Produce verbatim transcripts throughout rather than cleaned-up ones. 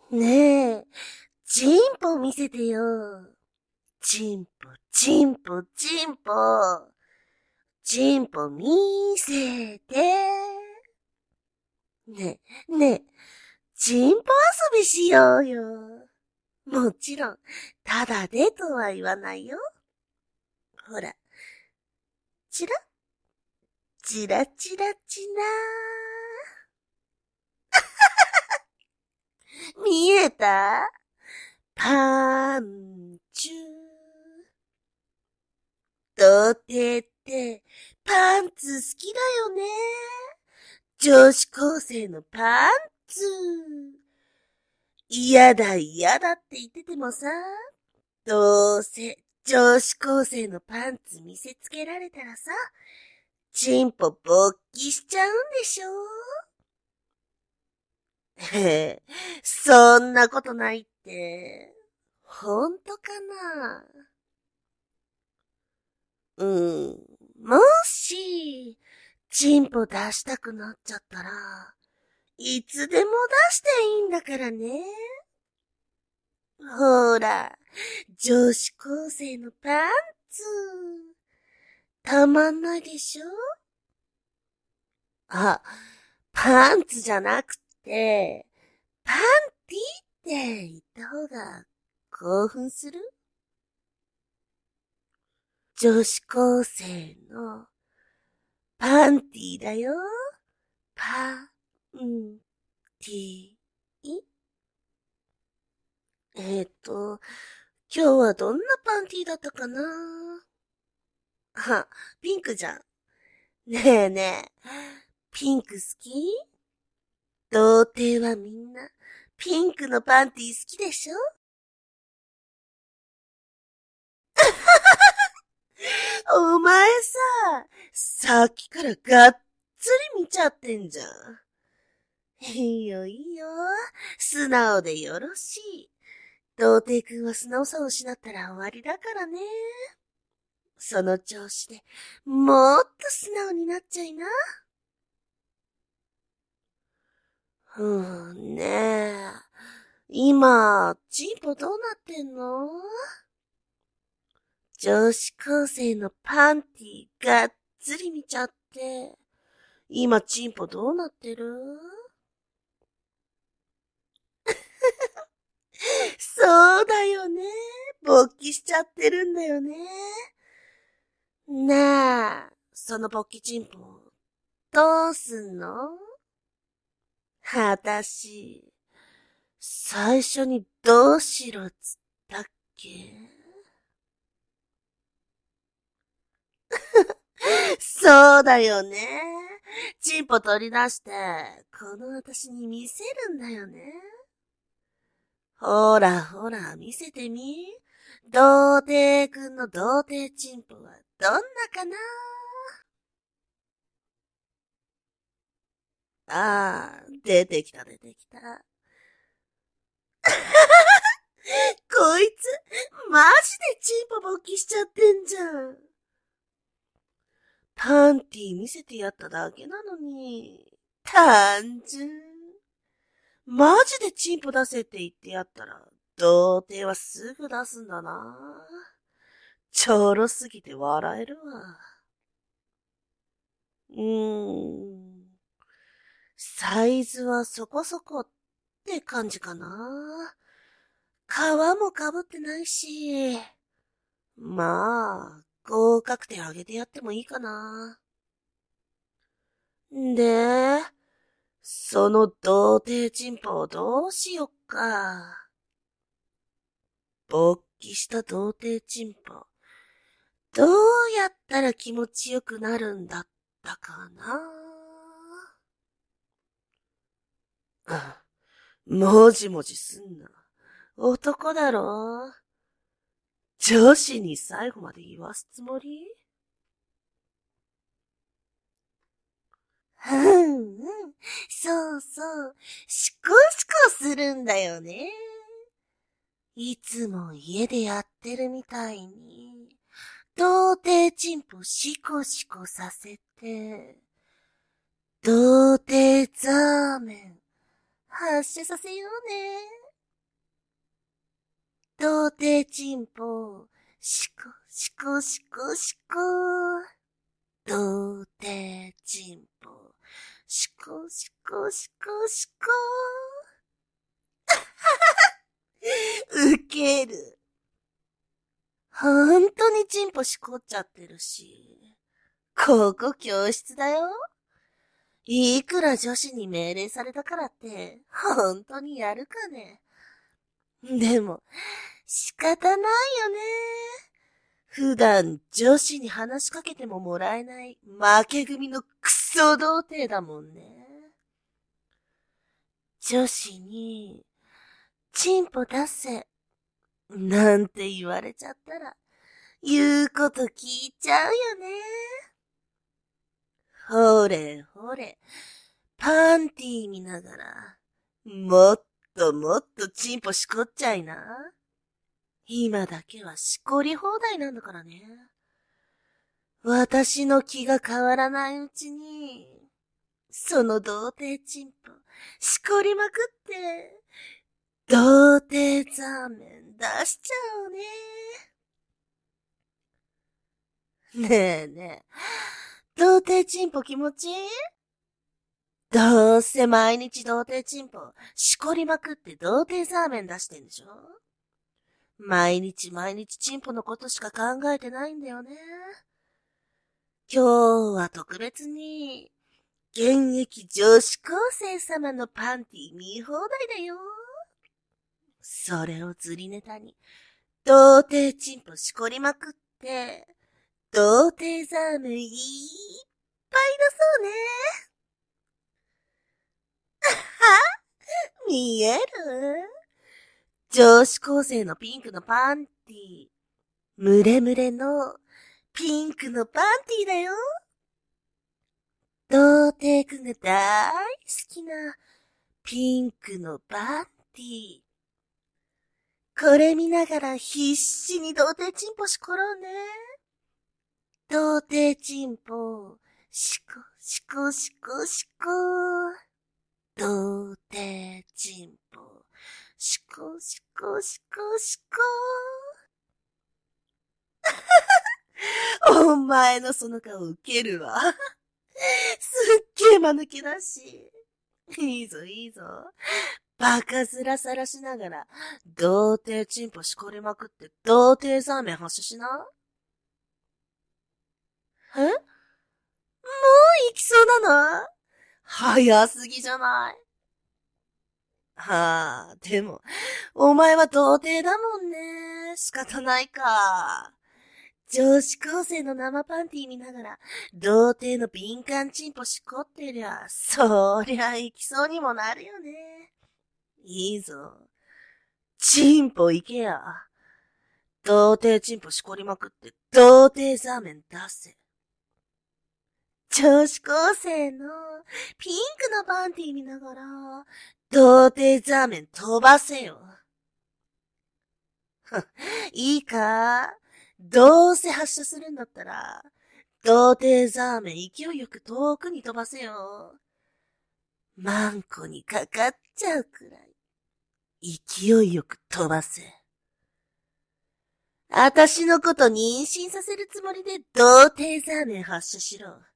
ねえ、チンポ見せてよ。チンポ、チンポ、チンポ。チンポ見せて。ねえ、ねえ、チンポ遊びしようよ。もちろん、ただでとは言わないよ。ほら、チラ、チラチラチラ。見えた？パンチュー。童貞って、パンツ好きだよね。女子高生のパンツ。嫌だ嫌だって言っててもさ、どうせ女子高生のパンツ見せつけられたらさ、チンポ勃起しちゃうんでしょ？へえ、そんなことないって、ほんとかな？うん、もし、チンポ出したくなっちゃったら、いつでも出していいんだからね。ほら、女子高生のパンツ、たまんないでしょ？あ、パンツじゃなくて、パンティって言った方が興奮する？女子高生のパンティだよ。パンティ。えっと、今日はどんなパンティだったかな？あ、ピンクじゃん。ねえねえ、ピンク好き？童貞はみんな、ピンクのパンティ好きでしょ？お前さ、さっきからがっつり見ちゃってんじゃん。いいよいいよ。素直でよろしい。童貞くんは素直さを失ったら終わりだからね。その調子でもっと素直になっちゃいな。うん、ねえ。今、チンポどうなってんの？女子高生のパンティがっつり見ちゃって。今、チンポどうなってる？そうだよね。勃起しちゃってるんだよね。なあ、その勃起チンポ、どうすんの？あたし、最初にどうしろっつったっけ？そうだよね。チンポ取り出して、この私に見せるんだよね。ほらほら、見せてみ。童貞くんの童貞チンポはどんなかな？ああ、出てきた出てきた。こいつ、マジでチンポ勃起しちゃってんじゃん。パンティ見せてやっただけなのに。単純。マジでチンポ出せって言ってやったら、童貞はすぐ出すんだな。ちょろすぎて笑えるわ。うーん。サイズはそこそこって感じかな。皮もかぶってないし。まあ、合格点あげてやってもいいかな。んで、その童貞チンポをどうしよっか。勃起した童貞チンポ。どうやったら気持ちよくなるんだったかな。あ、もじもじすんな。男だろ。女子に最後まで言わすつもり？うんうん。そうそう。シコシコするんだよね。いつも家でやってるみたいに、童貞チンポシコシコさせて、童貞ザーメン発射させようね。 童貞チンポ、しこ、しこ、しこ、しこ。童貞チンポ、しこ、しこ、しこ、しこ。ウケる。ほんとにチンポしこっちゃってるし。ここ教室だよ。いくら女子に命令されたからって、ほんとにやるかね。でも、仕方ないよね。普段女子に話しかけてももらえない負け組のクソ童貞だもんね。女子に、チンポ出せ、なんて言われちゃったら、言うこと聞いちゃうよね。ほれほれ、パンティー見ながら、もっともっとチンポしこっちゃいな。今だけはしこり放題なんだからね。私の気が変わらないうちに、その童貞チンポ、しこりまくって、童貞ザーメン出しちゃうね。ねえねえ、童貞チンポ気持ちいい？どうせ毎日童貞チンポ、しこりまくって童貞ザーメン出してんでしょ？毎日毎日チンポのことしか考えてないんだよね。今日は特別に、現役女子高生様のパンティ見放題だよ。それを釣りネタに、童貞チンポしこりまくって、童貞ザーメンいっぱいだそうね。は？見える？女子高生のピンクのパンティ、ムレムレのピンクのパンティだよ。童貞くんが大好きなピンクのパンティ。これ見ながら必死に童貞チンポしころうね。童貞チンポ、しこ、しこ、しこ、しこ。童貞チンポ、しこ、しこ、しこ、しこ。お前のその顔ウケるわ。すっげえ間抜けだし。いいぞいいぞ。バカ面さらしながら、童貞チンポしこりまくって、童貞ザーメン発射しな。え？もう行きそうなの？早すぎじゃない？はあ、でも、お前は童貞だもんね。仕方ないか。女子高生の生パンティ見ながら、童貞の敏感チンポしこってりゃ、そりゃ行きそうにもなるよね。いいぞ。チンポ行けや。童貞チンポしこりまくって、童貞ザーメン出せ。女子高生のピンクのパンティ見ながら、童貞ザーメン飛ばせよ。いいか？どうせ発射するんだったら、童貞ザーメン勢いよく遠くに飛ばせよ。マンコにかかっちゃうくらい、勢いよく飛ばせ。あたしのこと妊娠させるつもりで童貞ザーメン発射しろ。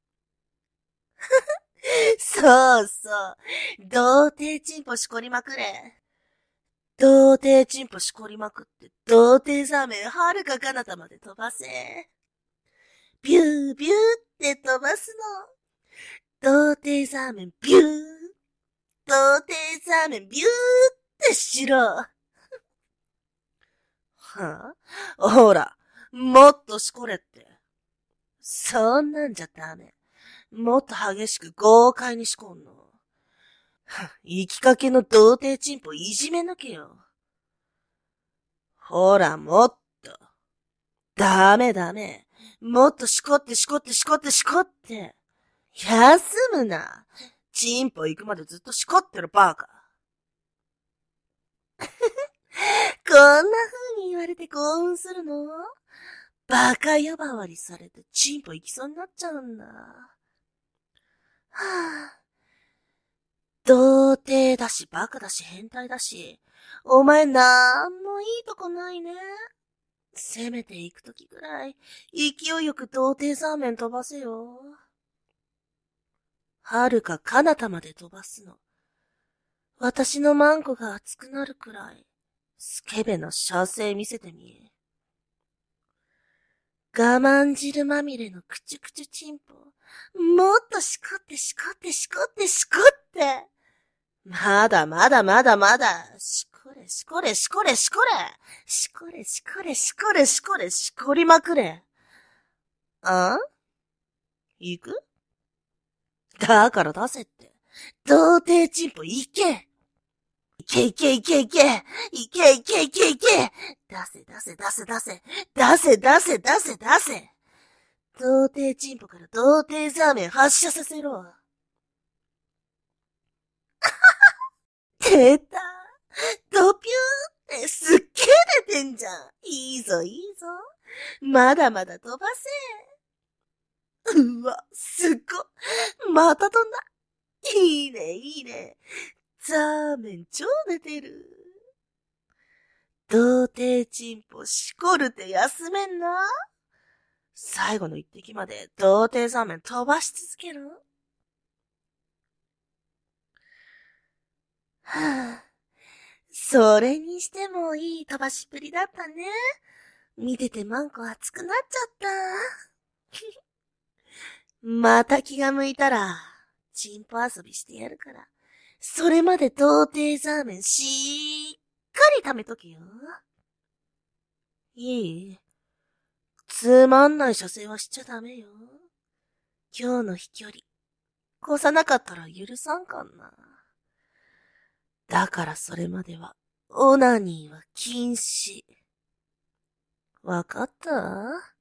そうそう。童貞チンポしこりまくれ。童貞チンポしこりまくって、童貞ザーメンはるか彼方まで飛ばせ。ビュービューって飛ばすの。童貞ザーメンビュー。童貞ザーメンビューってしろ。はぁ、あ、ほら、もっとしこれって。そんなんじゃダメ。もっと激しく豪快にしこんの。行きかけの童貞チンポいじめ抜けよ。ほら、もっと。ダメダメ。もっとしこってしこってしこってしこって。休むな。チンポ行くまでずっとしこってるバカ。こんな風に言われて興奮するの？バカ呼ばわりされてチンポ行きそうになっちゃうんだ。はぁ、童貞低だし、バカだし、変態だし、お前なんもいいとこないね。せめて行くときぐらい、勢いよく童貞ザーメン飛ばせよ。はるか彼方まで飛ばすの。私のマンコが熱くなるくらい、スケベの射精見せてみえ。我慢汁まみれのくちゅくちゅチンポ。もっとしこってしこってしこってしこって。まだまだまだまだ。しこれしこれしこれしこれ。しこれしこれしこれしこれしこりまくれ。あ？行く？だから出せって。童貞チンポ行け。いけいけいけいけいけいけいけいけ出せ出せ出せ出せ出せ出せ出せ出せ童貞チンポから童貞ザーメン発射させろ。出た。ドピューってすっげー出てんじゃん。いいぞいいぞ。まだまだ飛ばせ。うわ、すっご。また飛んだ。いいねいいね。ザーメン超出てる。童貞チンポしこるて休めんな。最後の一滴まで童貞ザーメン飛ばし続けろ。はぁ、それにしてもいい飛ばしっぷりだったね。見ててマンコ熱くなっちゃった。また気が向いたら、チンポ遊びしてやるから。それまで童貞ザーメンしっかり貯めとけよ。いい？つまんない射精はしちゃダメよ。今日の飛距離、越さなかったら許さんかんな。だからそれまでは、オナニーは禁止。わかった？